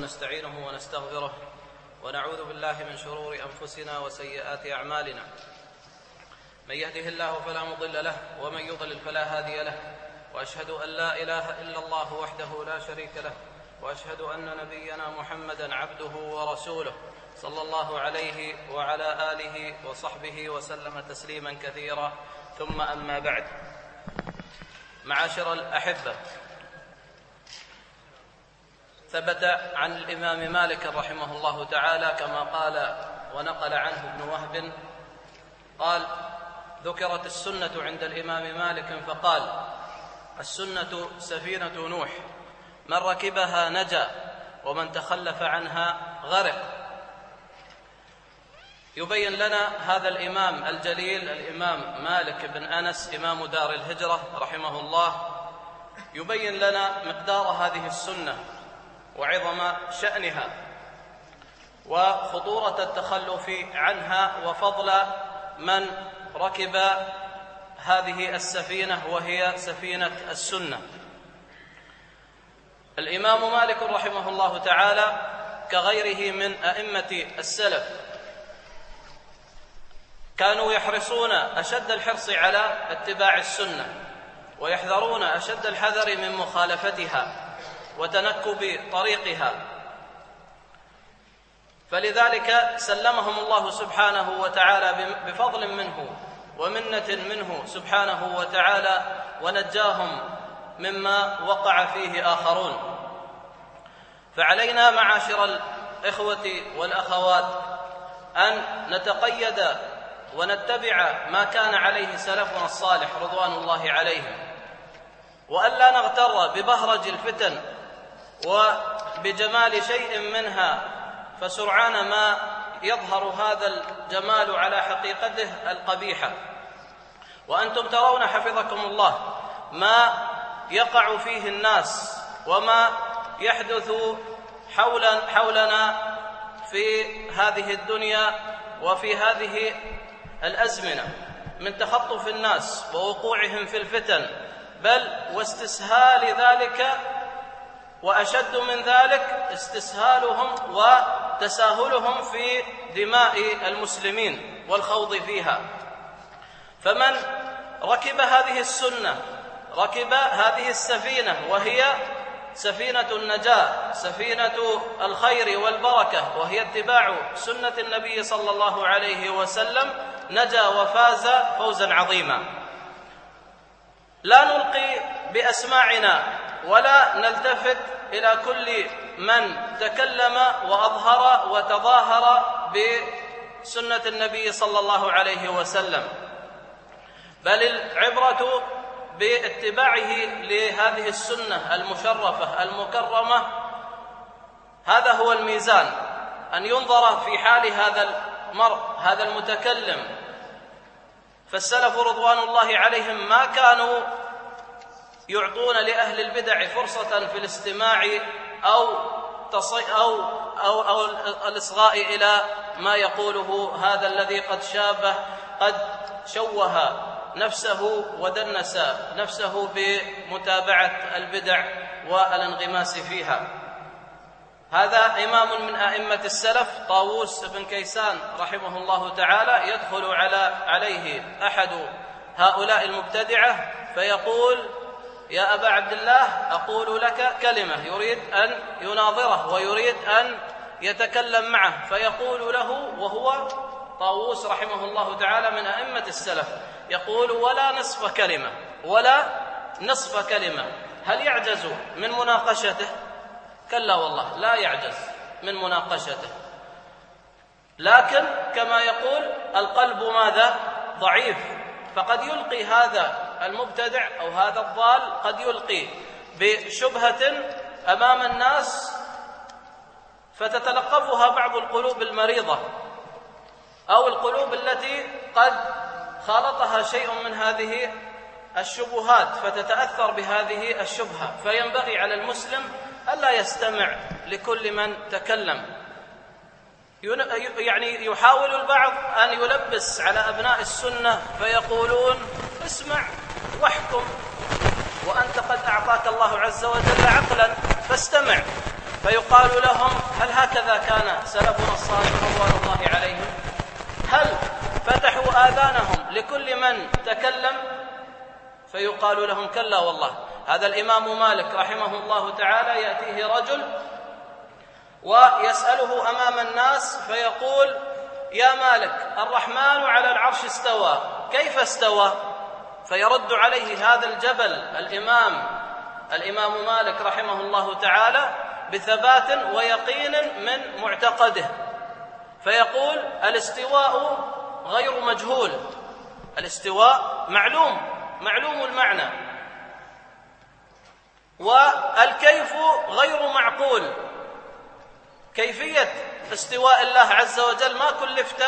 نستعينه ونستغفره ونعوذ بالله من شرور أنفسنا وسيئات أعمالنا. من يهده الله فلا مضل له ومن يضلل فلا هادي له، وأشهد أن لا إله إلا الله وحده لا شريك له، وأشهد أن نبينا محمدا عبده ورسوله صلى الله عليه وعلى آله وصحبه وسلم تسليما كثيرا، ثم أما بعد. معاشر الأحبة، ثبت عن الإمام مالك رحمه الله تعالى كما قال ونقل عنه ابن وهب قال: ذكرت السنة عند الإمام مالك فقال: السنة سفينة نوح، من ركبها نجا ومن تخلف عنها غرق. يبين لنا هذا الإمام الجليل الإمام مالك بن أنس إمام دار الهجرة رحمه الله، يبين لنا مقدار هذه السنة وعظم شأنها وخطورة التخلف عنها وفضل من ركب هذه السفينة وهي سفينة السنة. الإمام مالك رحمه الله تعالى كغيره من أئمة السلف كانوا يحرصون أشد الحرص على اتباع السنة، ويحذرون أشد الحذر من مخالفتها وتنكب طريقها، فلذلك سلمهم الله سبحانه وتعالى بفضل منه ومنة منه سبحانه وتعالى، ونجاهم مما وقع فيه آخرون. فعلينا معاشر الإخوة والأخوات أن نتقيد ونتبع ما كان عليه سلفنا الصالح رضوان الله عليهم، وألا نغتر ببهرج الفتن وبجمال شيء منها، فسرعان ما يظهر هذا الجمال على حقيقته القبيحة. وأنتم ترون حفظكم الله ما يقع فيه الناس وما يحدث حولنا في هذه الدنيا وفي هذه الأزمنة من تخطف الناس ووقوعهم في الفتن، بل واستسهال ذلك، وأشد من ذلك استسهالهم وتساهلهم في دماء المسلمين والخوض فيها. فمن ركب هذه السنة، ركب هذه السفينة وهي سفينة النجاة، سفينة الخير والبركة، وهي اتباع سنة النبي صلى الله عليه وسلم، نجا وفاز فوزا عظيما. لا نلقي بأسماعنا ولا نلتفت إلى كل من تكلم وأظهر وتظاهر بسنة النبي صلى الله عليه وسلم، بل العبرة باتباعه لهذه السنة المشرفة المكرمة. هذا هو الميزان، أن ينظر في حال هذا المرء هذا المتكلم. فالسلف رضوان الله عليهم ما كانوا يعطون لأهل البدع فرصة في الاستماع أو الإصغاء إلى ما يقوله هذا الذي قد شوه نفسه ودنس نفسه بمتابعة البدع والانغماس فيها. هذا إمام من أئمة السلف طاووس بن كيسان رحمه الله تعالى، يدخل عليه أحد هؤلاء المبتدعة فيقول: يا أبا عبد الله، أقول لك كلمة، يريد أن يناظره ويريد أن يتكلم معه، فيقول له وهو طاووس رحمه الله تعالى من أئمة السلف، يقول: ولا نصف كلمة، ولا نصف كلمة. هل يعجز من مناقشته؟ كلا والله، لا يعجز من مناقشته، لكن كما يقول القلب ماذا؟ ضعيف، فقد يلقي هذا المبتدع أو هذا الضال قد يلقي بشبهة أمام الناس فتتلقفها بعض القلوب المريضة أو القلوب التي قد خالطها شيء من هذه الشبهات فتتأثر بهذه الشبهة. فينبغي على المسلم ألا يستمع لكل من تكلم. يعني يحاول البعض أن يلبس على أبناء السنة فيقولون: اسمع واحكم، وأنت قد أعطاك الله عز وجل عقلا فاستمع. فيقال لهم: هل هكذا كان سلفنا الصالح رضوان الله عليهم؟ هل فتحوا آذانهم لكل من تكلم؟ فيقال لهم: كلا والله. هذا الإمام مالك رحمه الله تعالى يأتيه رجل ويسأله أمام الناس فيقول: يا مالك، الرحمن على العرش استوى، كيف استوى؟ فيرد عليه هذا الجبل الإمام مالك رحمه الله تعالى بثبات ويقين من معتقده، فيقول: الاستواء غير مجهول، الاستواء معلوم المعنى، والكيف غير معقول. كيفية استواء الله عز وجل ما كلفت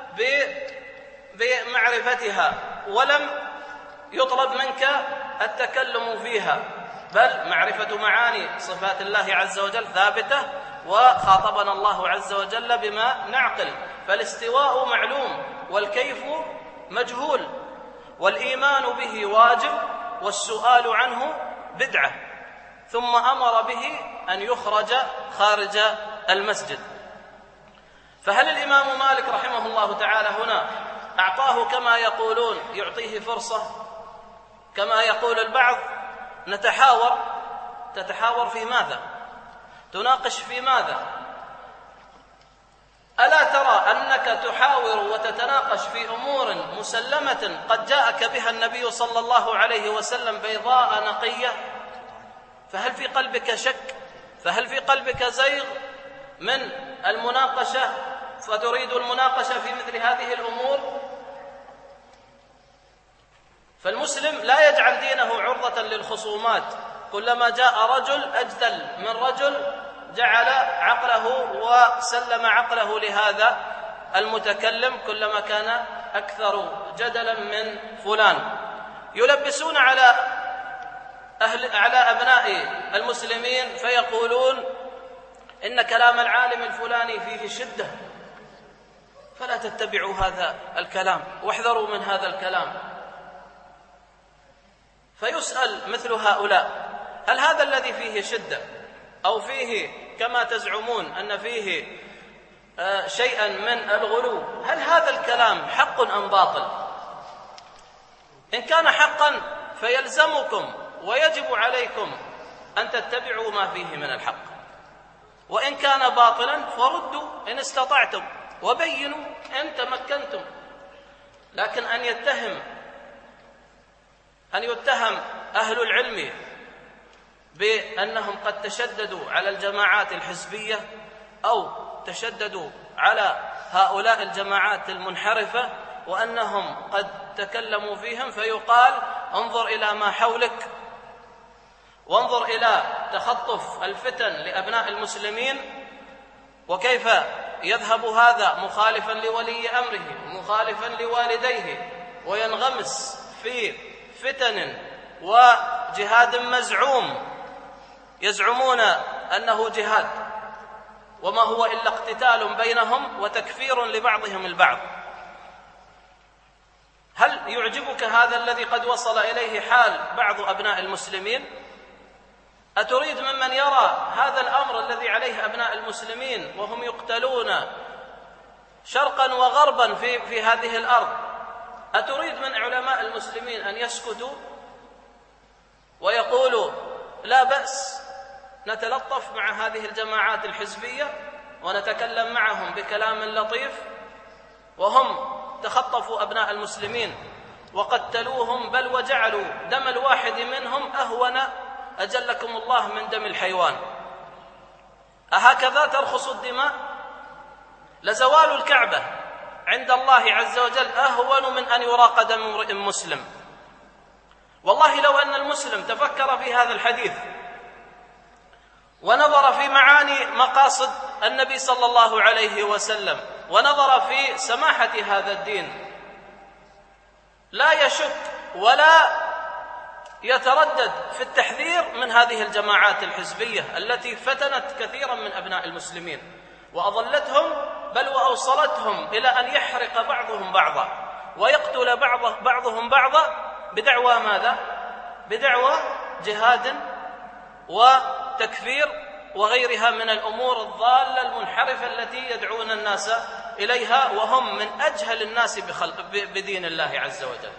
بمعرفتها، ولم يطلب منك التكلم فيها، بل معرفة معاني صفات الله عز وجل ثابتة، وخاطبنا الله عز وجل بما نعقل. فالاستواء معلوم والكيف مجهول، والإيمان به واجب والسؤال عنه بدعة، ثم أمر به أن يخرج خارج المسجد. فهل الإمام مالك رحمه الله تعالى هنا أعطاه كما يقولون يعطيه فرصة كما يقول البعض تتحاور في ماذا؟ تناقش في ماذا؟ ألا ترى أنك تحاور وتتناقش في أمور مسلمة قد جاءك بها النبي صلى الله عليه وسلم بيضاء نقية؟ فهل في قلبك شك؟ فهل في قلبك زيغ من المناقشة فتريد المناقشة في مثل هذه الأمور؟ فالمسلم لا يجعل دينه عرضة للخصومات. كلما جاء رجل أجدل من رجل جعل عقله وسلم عقله لهذا المتكلم، كلما كان أكثر جدلا من فلان. يلبسون على أبناء المسلمين فيقولون: إن كلام العالم الفلاني فيه شدة، فلا تتبعوا هذا الكلام واحذروا من هذا الكلام. فيسأل مثل هؤلاء: هل هذا الذي فيه شدة أو فيه كما تزعمون أن فيه شيئا من الغلو، هل هذا الكلام حق أم باطل؟ إن كان حقا فيلزمكم ويجب عليكم أن تتبعوا ما فيه من الحق، وإن كان باطلا فردوا إن استطعتم وبينوا إن تمكنتم. لكن أن يتهم أهل العلم بأنهم قد تشددوا على الجماعات الحزبية أو تشددوا على هؤلاء الجماعات المنحرفة وأنهم قد تكلموا فيهم، فيقال: انظر إلى ما حولك، وانظر إلى تخطف الفتن لأبناء المسلمين، وكيف يذهب هذا مخالفا لولي أمره ومخالفا لوالديه وينغمس في فتن وجهاد مزعوم يزعمون أنه جهاد، وما هو إلا اقتتال بينهم وتكفير لبعضهم البعض. هل يعجبك هذا الذي قد وصل إليه حال بعض أبناء المسلمين؟ أتريد ممن يرى هذا الأمر الذي عليه أبناء المسلمين وهم يقتلون شرقا وغربا في هذه الأرض، أتريد من علماء المسلمين أن يسكتوا ويقولوا: لا بأس نتلطف مع هذه الجماعات الحزبية ونتكلم معهم بكلام لطيف، وهم تخطفوا أبناء المسلمين وقتلوهم، بل وجعلوا دم الواحد منهم أهون أجلكم الله من دم الحيوان؟ أهكذا ترخص الدماء؟ لزوال الكعبة عند الله عز وجل أهون من أن يراق دم امرئ مسلم. والله لو أن المسلم تفكر في هذا الحديث ونظر في معاني مقاصد النبي صلى الله عليه وسلم ونظر في سماحة هذا الدين، لا يشك ولا يتردد في التحذير من هذه الجماعات الحزبية التي فتنت كثيرا من أبناء المسلمين وأضلتهم، بل وأوصلتهم إلى أن يحرق بعضهم بعضا ويقتل بعضهم بعضا بدعوى ماذا؟ بدعوى جهاد وتكفير وغيرها من الأمور الضالة المنحرفة التي يدعون الناس إليها، وهم من أجهل الناس بدين الله عز وجل.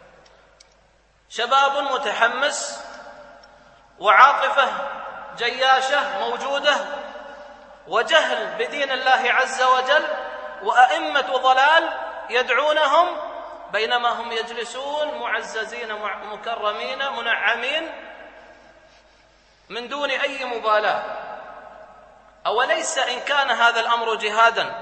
شباب متحمس وعاطفة جياشة موجودة، وجهل بدين الله عز وجل، وأئمة ضلال يدعونهم بينما هم يجلسون معززين مكرمين منعمين من دون أي مبالاة. أوليس إن كان هذا الأمر جهادا،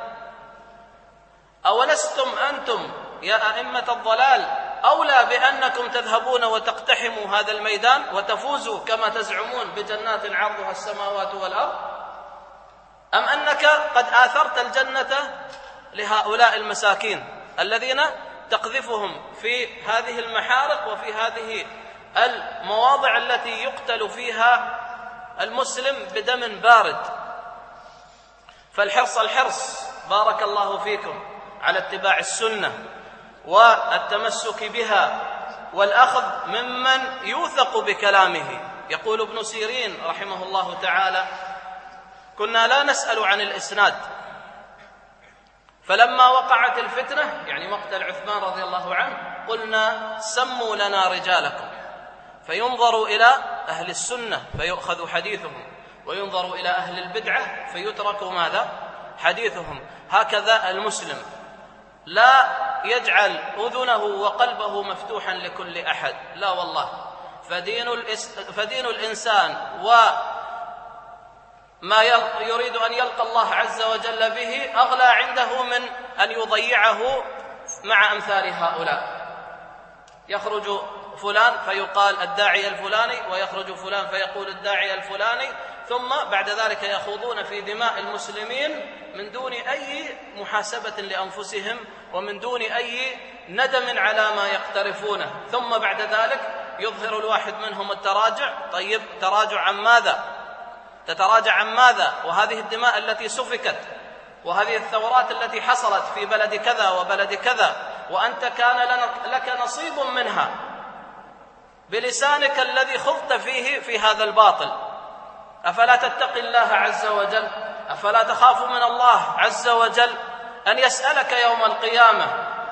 أولستم أنتم يا أئمة الضلال أولى بأنكم تذهبون وتقتحموا هذا الميدان وتفوزوا كما تزعمون بجنات عرضها السماوات والأرض؟ أم أنك قد آثرت الجنة لهؤلاء المساكين الذين تقذفهم في هذه المحارق وفي هذه المواضع التي يقتل فيها المسلم بدم بارد؟ فالحرص بارك الله فيكم على اتباع السنة والتمسك بها والأخذ ممن يوثق بكلامه. يقول ابن سيرين رحمه الله تعالى: كنا لا نسأل عن الإسناد، فلما وقعت الفتنة يعني مقتل عثمان رضي الله عنه قلنا سموا لنا رجالكم، فينظر إلى أهل السنة فيؤخذ حديثهم، وينظر إلى أهل البدعة فيترك ماذا؟ حديثهم. هكذا المسلم لا يجعل أذنه وقلبه مفتوحا لكل أحد، لا والله. فدين الإنسان وما يريد أن يلقى الله عز وجل به أغلى عنده من أن يضيعه مع أمثال هؤلاء. يخرج فلان فيقال الداعي الفلاني، ويخرج فلان فيقول الداعي الفلاني، ثم بعد ذلك يخوضون في دماء المسلمين من دون أي محاسبة لأنفسهم ومن دون أي ندم على ما يقترفونه، ثم بعد ذلك يظهر الواحد منهم التراجع. طيب تراجع عن ماذا؟ تتراجع عن ماذا؟ وهذه الدماء التي سفكت وهذه الثورات التي حصلت في بلد كذا وبلد كذا، وأنت كان لك نصيب منها بلسانك الذي خضت فيه في هذا الباطل. أفلا تتقي الله عز وجل؟ أفلا تخاف من الله عز وجل أن يسألك يوم القيامة؟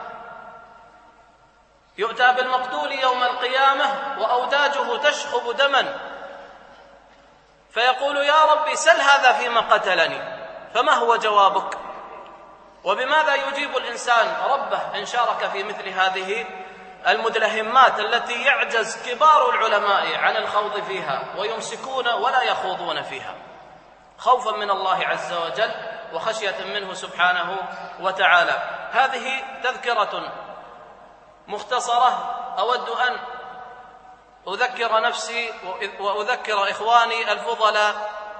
يؤتى بالمقتول يوم القيامة وأوداجه تشخب دما، فيقول يا ربي سل هذا فيما قتلني، فما هو جوابك؟ وبماذا يجيب الإنسان ربه إن شارك في مثل هذه المدلهمات التي يعجز كبار العلماء عن الخوض فيها ويمسكون ولا يخوضون فيها، خوفا من الله عز وجل وخشية منه سبحانه وتعالى. هذه تذكرة مختصرة أود أن أذكر نفسي وأذكر إخواني الفضلاء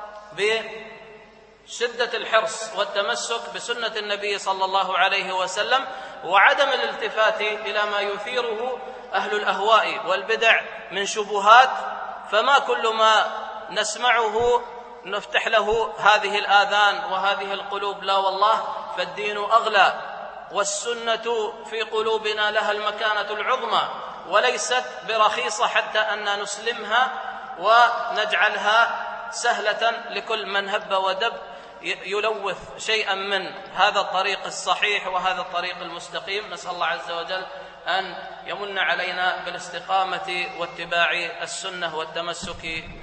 بشدة الحرص والتمسك بسنة النبي صلى الله عليه وسلم، وعدم الالتفات إلى ما يثيره أهل الأهواء والبدع من شبهات. فما كل ما نسمعه نفتح له هذه الآذان وهذه القلوب، لا والله، فالدين أغلى، والسنة في قلوبنا لها المكانة العظمى، وليست برخيصة حتى أن نسلمها ونجعلها سهلة لكل من هب ودب يلوث شيئا من هذا الطريق الصحيح وهذا الطريق المستقيم. نسأل الله عز وجل أن يمن علينا بالاستقامة واتباع السنة والتمسك